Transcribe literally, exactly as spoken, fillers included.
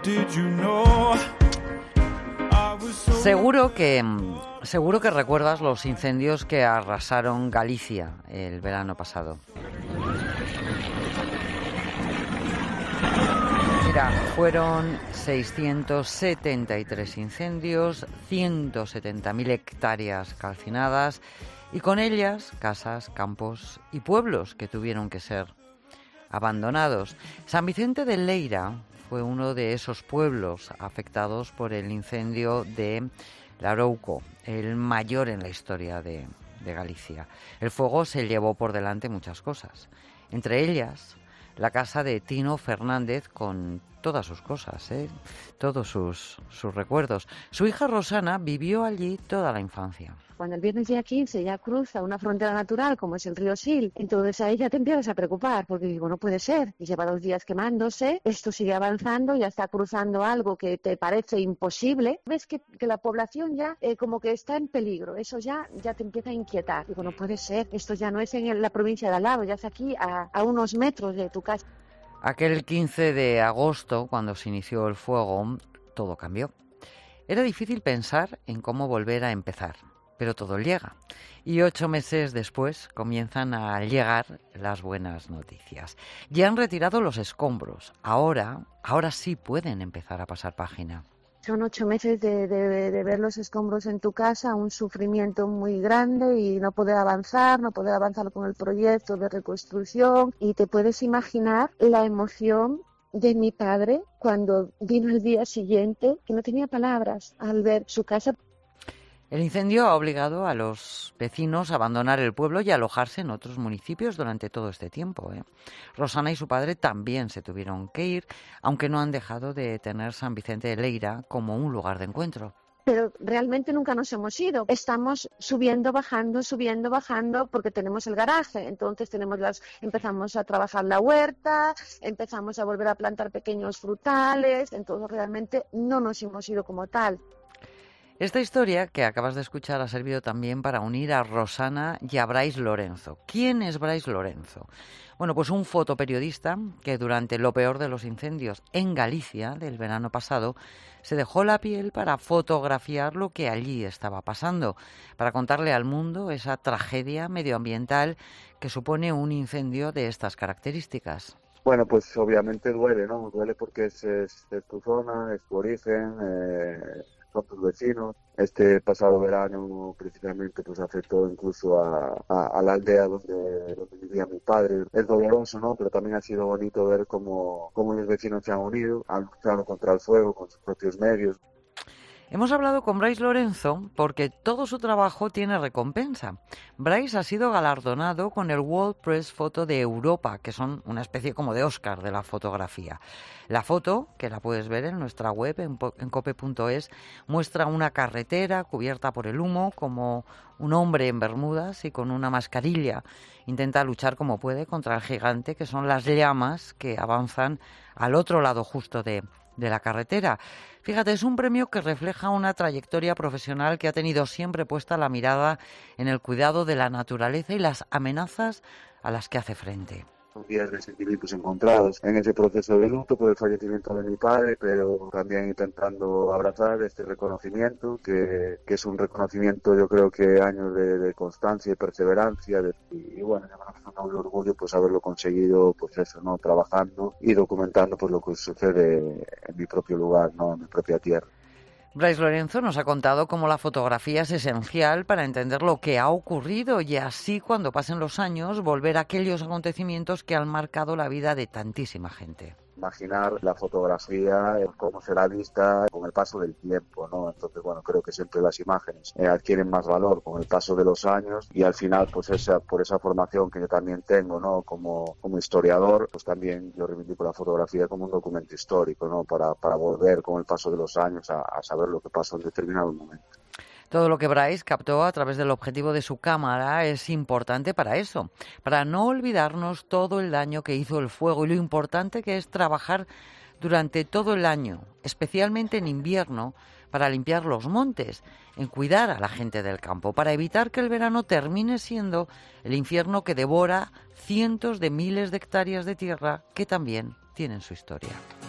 Seguro que, seguro que recuerdas los incendios que arrasaron Galicia el verano pasado. Mira, fueron seiscientos setenta y tres incendios, ciento setenta mil hectáreas calcinadas y con ellas casas, campos y pueblos que tuvieron que ser abandonados. San Vicente de Leira fue uno de esos pueblos afectados por el incendio de Larouco, el mayor en la historia de, de Galicia. El fuego se llevó por delante muchas cosas, entre ellas la casa de Tino Fernández con todas sus cosas, ¿eh? todos sus, sus recuerdos. Su hija Rosana vivió allí toda la infancia. Cuando el viernes día quince ya cruza una frontera natural como es el río Sil, entonces ahí ya te empiezas a preocupar, porque digo, no puede ser, y lleva dos días quemándose, esto sigue avanzando, ya está cruzando algo que te parece imposible, ves que, que la población ya eh, como que está en peligro, eso ya, ya te empieza a inquietar, digo, no puede ser, esto ya no es en la provincia de al lado, ya es aquí a, a unos metros de tu casa. Aquel quince de agosto, cuando se inició el fuego, todo cambió. Era difícil pensar en cómo volver a empezar, pero todo llega. Y ocho meses después comienzan a llegar las buenas noticias. Ya han retirado los escombros. Ahora, ahora sí pueden empezar a pasar página. Son ocho meses de, de, de ver los escombros en tu casa, un sufrimiento muy grande y no poder avanzar, no poder avanzar con el proyecto de reconstrucción. Y te puedes imaginar la emoción de mi padre cuando vino el día siguiente, que no tenía palabras al ver su casa. El incendio ha obligado a los vecinos a abandonar el pueblo y a alojarse en otros municipios durante todo este tiempo, ¿eh? Rosana y su padre también se tuvieron que ir, aunque no han dejado de tener San Vicente de Leira como un lugar de encuentro. Pero realmente nunca nos hemos ido. Estamos subiendo, bajando, subiendo, bajando, porque tenemos el garaje. Entonces tenemos las, empezamos a trabajar la huerta, empezamos a volver a plantar pequeños frutales. Entonces realmente no nos hemos ido como tal. Esta historia que acabas de escuchar ha servido también para unir a Rosana y a Brais Lorenzo. ¿Quién es Brais Lorenzo? Bueno, pues un fotoperiodista que durante lo peor de los incendios en Galicia del verano pasado se dejó la piel para fotografiar lo que allí estaba pasando, para contarle al mundo esa tragedia medioambiental que supone un incendio de estas características. Bueno, pues obviamente duele, ¿no? Duele porque es, es, es tu zona, es tu origen, eh, son tus vecinos. Este pasado verano precisamente pues afectó incluso a, a, a la aldea donde, donde vivía mi padre. Es doloroso, ¿no? Pero también ha sido bonito ver cómo, cómo los vecinos se han unido, han luchado contra el fuego con sus propios medios. Hemos hablado con Brais Lorenzo porque todo su trabajo tiene recompensa. Brais ha sido galardonado con el World Press Photo de Europa, que son una especie como de Oscar de la fotografía. La foto, que la puedes ver en nuestra web, en, en cope punto es, muestra una carretera cubierta por el humo, como un hombre en bermudas y con una mascarilla. Intenta luchar como puede contra el gigante, que son las llamas que avanzan al otro lado justo de, de la carretera. Fíjate, es un premio que refleja una trayectoria profesional que ha tenido siempre puesta la mirada en el cuidado de la naturaleza y las amenazas a las que hace frente. Son días de sentimientos encontrados en ese proceso de luto por el fallecimiento de mi padre, pero también intentando abrazar este reconocimiento, que, que es un reconocimiento, yo creo que años de, de constancia y perseverancia, de, y, y bueno, me da un orgullo pues haberlo conseguido, pues eso, ¿no? Trabajando y documentando pues lo que sucede en mi propio lugar, ¿no? En mi propia tierra. Brais Lorenzo nos ha contado cómo la fotografía es esencial para entender lo que ha ocurrido y así, cuando pasen los años, volver a aquellos acontecimientos que han marcado la vida de tantísima gente. Imaginar la fotografía, cómo será vista con el paso del tiempo, ¿no? Entonces, bueno, creo que siempre las imágenes eh, adquieren más valor con el paso de los años y al final, pues esa, por esa formación que yo también tengo, ¿no? Como, como historiador, pues también yo reivindico la fotografía como un documento histórico, ¿no? Para, para volver con el paso de los años a, a saber lo que pasó en determinados momentos. Todo lo que Brais captó a través del objetivo de su cámara es importante para eso, para no olvidarnos todo el daño que hizo el fuego y lo importante que es trabajar durante todo el año, especialmente en invierno, para limpiar los montes, en cuidar a la gente del campo, para evitar que el verano termine siendo el infierno que devora cientos de miles de hectáreas de tierra que también tienen su historia.